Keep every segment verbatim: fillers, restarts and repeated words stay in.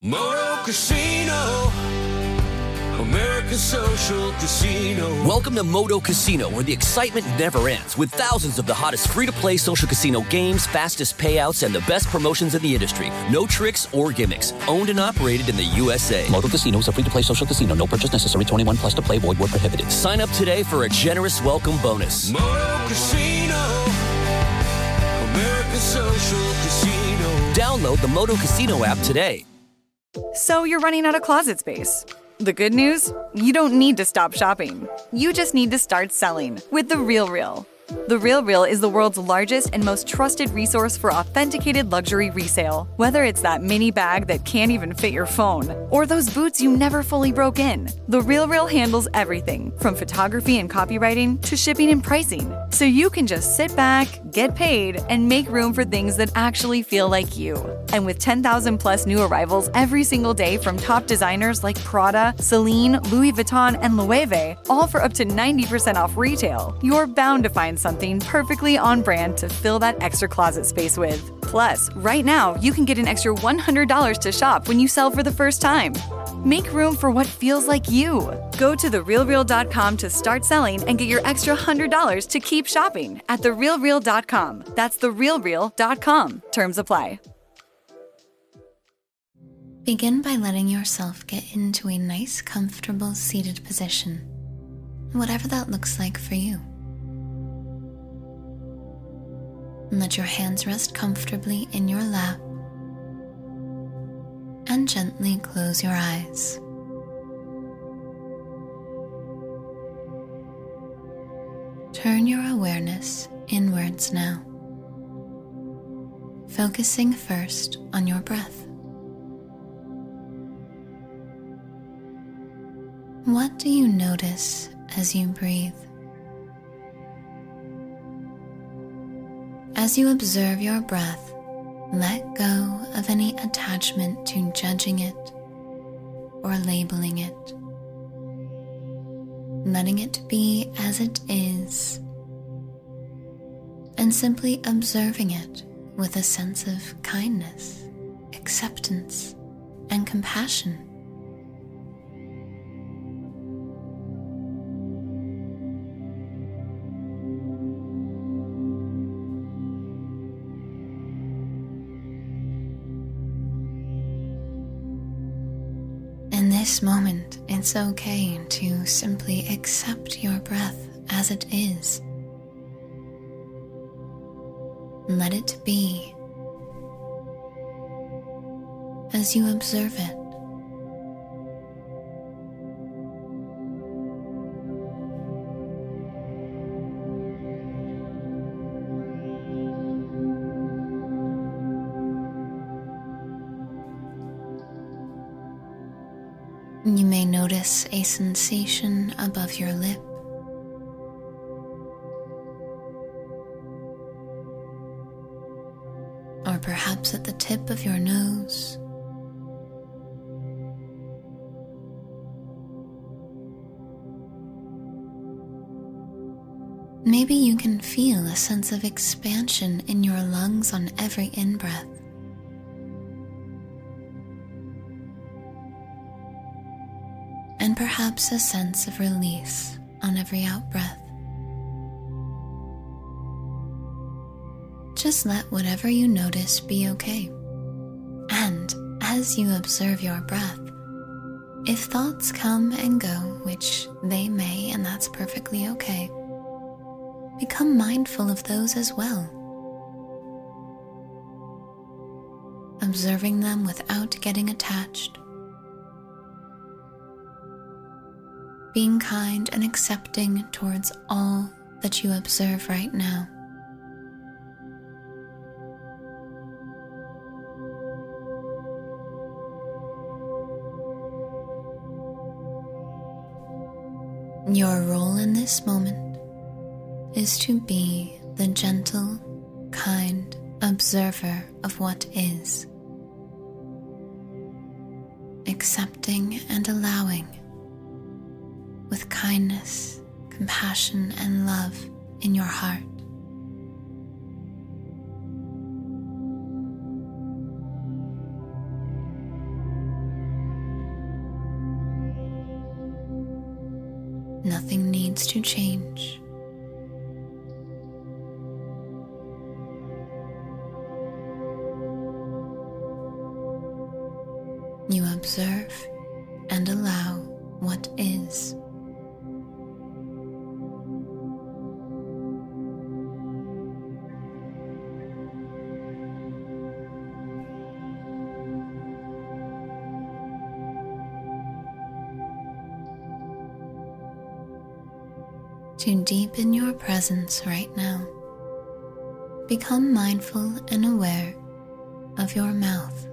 Moto Casino, America's social casino. Welcome to Moto Casino, where the excitement never ends, with thousands of the hottest free-to-play social casino games, fastest payouts, and the best promotions in the industry. No tricks or gimmicks. Owned and operated in the U S A. Moto Casino is a free-to-play social casino. No purchase necessary. twenty-one plus to play. Void where prohibited. Sign up today for a generous welcome bonus. Moto Casino, America's social casino. Download the Moto Casino app today. So you're running out of closet space. The good news? You don't need to stop shopping. You just need to start selling with The RealReal. The RealReal is the world's largest and most trusted resource for authenticated luxury resale. Whether it's that mini bag that can't even fit your phone, or those boots you never fully broke in, The RealReal handles everything from photography and copywriting to shipping and pricing. So you can just sit back, get paid, and make room for things that actually feel like you. And with ten thousand plus new arrivals every single day from top designers like Prada, Celine, Louis Vuitton, and Loewe, all for up to ninety percent off retail, you're bound to find something perfectly on brand to fill that extra closet space with. Plus, right now, you can get an extra one hundred dollars to shop when you sell for the first time. Make room for what feels like you. Go to the real real dot com to start selling and get your extra one hundred dollars to keep shopping at the real real dot com. That's the real real dot com. Terms apply. Begin by letting yourself get into a nice, comfortable seated position, whatever that looks like for you. Let your hands rest comfortably in your lap and gently close your eyes. Turn your awareness inwards now, focusing first on your breath. What do you notice as you breathe? As you observe your breath, let go of any attachment to judging it or labeling it, letting it be as it is, and simply observing it with a sense of kindness, acceptance, and compassion. In this moment, it's okay to simply accept your breath as it is. Let it be as you observe it. You may notice a sensation above your lip, or perhaps at the tip of your nose. Maybe you can feel a sense of expansion in your lungs on every in-breath. And perhaps a sense of release on every out-breath. Just let whatever you notice be okay. And as you observe your breath, if thoughts come and go, which they may, and that's perfectly okay, become mindful of those as well. Observing them without getting attached. Being kind and accepting towards all that you observe right now. Your role in this moment is to be the gentle, kind observer of what is, accepting and allowing with kindness, compassion, and love in your heart. Nothing needs to change. You observe and allow what is. To deepen your presence right now, become mindful and aware of your mouth.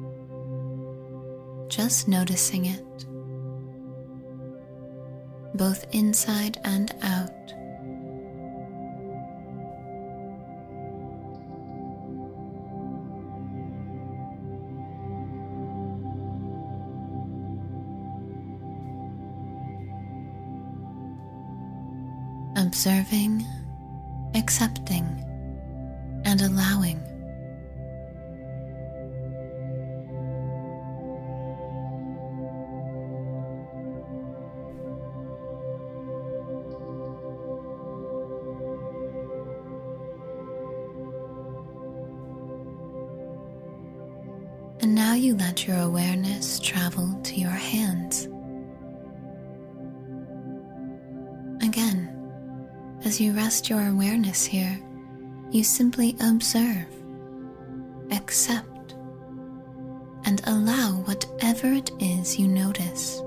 Just noticing it, both inside and out. Observing, accepting, and allowing. And now you let your awareness travel to your hands. Again, as you rest your awareness here, you simply observe, accept, and allow whatever it is you notice.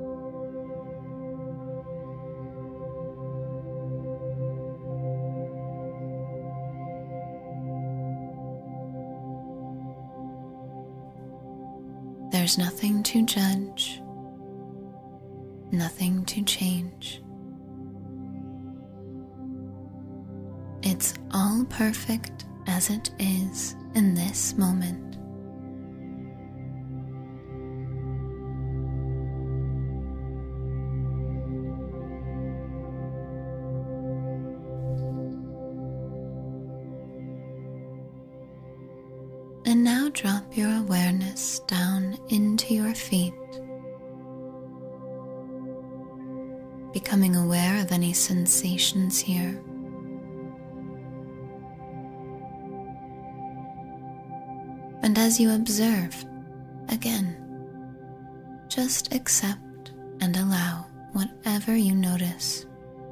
There's nothing to judge, nothing to change. It's all perfect as it is in this moment. And now drop your awareness down into your feet, becoming aware of any sensations here. And as you observe, again, just accept and allow whatever you notice.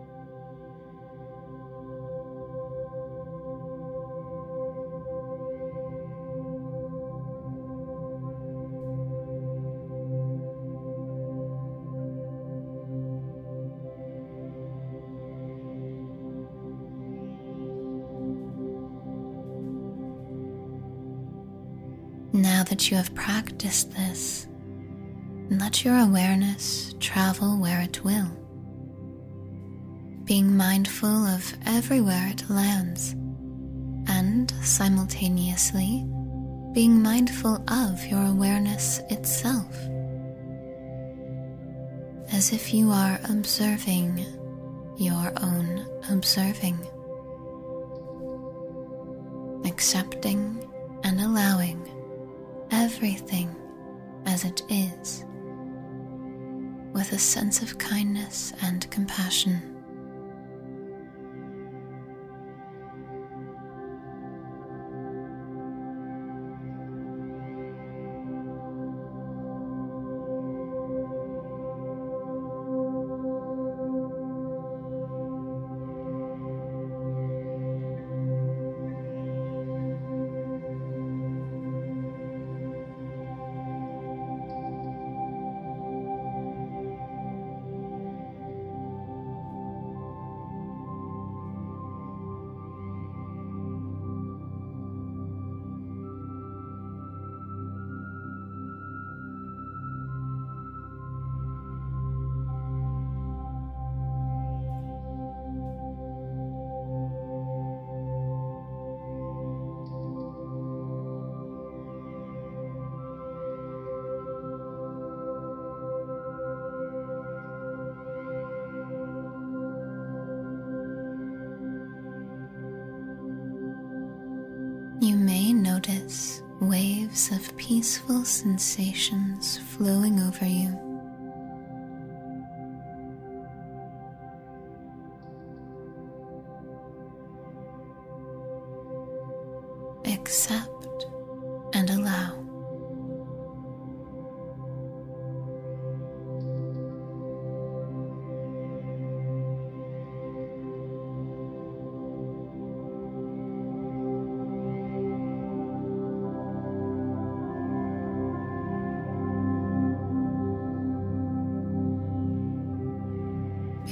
Now that you have practiced this, let your awareness travel where it will, being mindful of everywhere it lands, and simultaneously being mindful of your awareness itself, as if you are observing your own observing, accepting and allowing everything as it is, with a sense of kindness and compassion. You may notice waves of peaceful sensations flowing over you.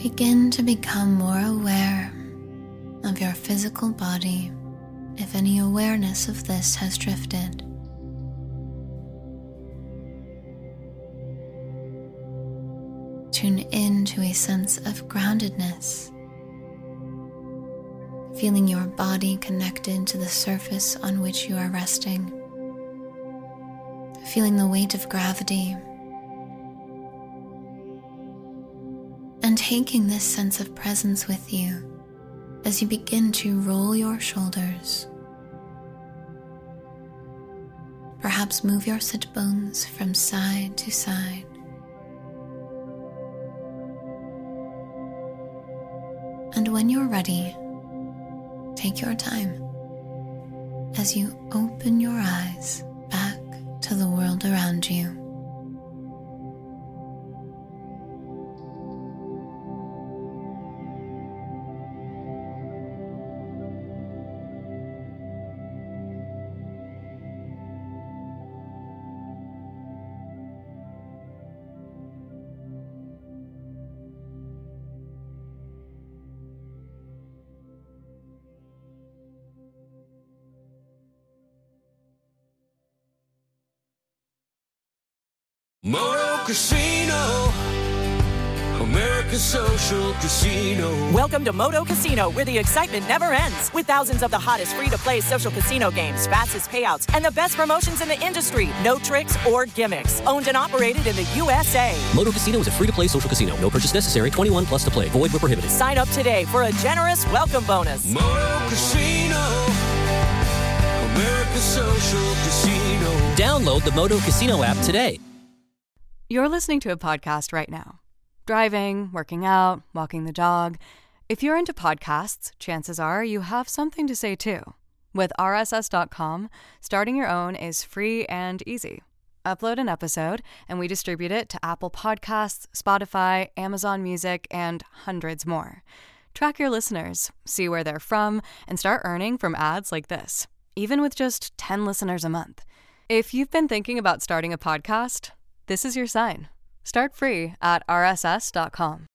Begin to become more aware of your physical body if any awareness of this has drifted. Tune in to a sense of groundedness, feeling your body connected to the surface on which you are resting, feeling the weight of gravity, and taking this sense of presence with you as you begin to roll your shoulders. Perhaps move your sit bones from side to side. And when you're ready, take your time as you open your eyes back to the world around you. Moto Casino, America's Social Casino. Welcome to Moto Casino, where the excitement never ends. With thousands of the hottest free-to-play social casino games, fastest payouts, and the best promotions in the industry. No tricks or gimmicks. Owned and operated in the U S A. Moto Casino is a free-to-play social casino. No purchase necessary. twenty-one plus to play. Void where prohibited. Sign up today for a generous welcome bonus. Moto Casino, America's Social Casino. Download the Moto Casino app today. You're listening to a podcast right now. Driving, working out, walking the dog. If you're into podcasts, chances are you have something to say too. With R S S dot com, starting your own is free and easy. Upload an episode, and we distribute it to Apple Podcasts, Spotify, Amazon Music, and hundreds more. Track your listeners, see where they're from, and start earning from ads like this, even with just ten listeners a month. If you've been thinking about starting a podcast, this is your sign. Start free at R S S dot com.